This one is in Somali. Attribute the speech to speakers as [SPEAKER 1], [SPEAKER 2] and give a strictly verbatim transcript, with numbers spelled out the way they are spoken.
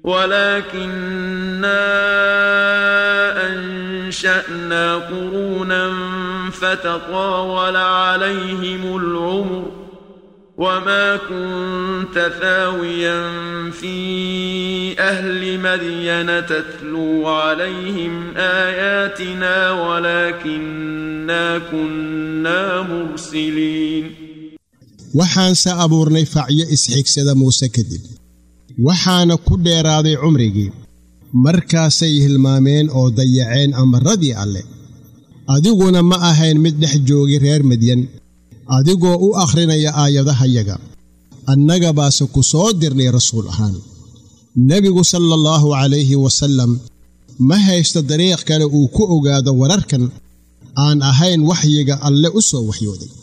[SPEAKER 1] ولكننا أنشأنا قرونا فتطاول عليهم العمر وما كنت ثاويا في أهل مدين تتلو عليهم آياتنا ولكننا كنا مرسلين
[SPEAKER 2] waxaan sa abuurnay facyo isxigsada Muuse kadib waxaana ku dheeraaday cumrigii markaasay hilmaameen oo dayaceen amaradii alle adiguna ma ahayn mid dhex joogi reer Madyan adigoo u akhrinaya aayadahayaga annaga baase ku soo dirnay rasuul ahaan nabigu sallallahu alayhi wasallam ma haysto dariiq kale uu ku ogaado wararkan aan ahayn waxyiga alle u soo waxyooday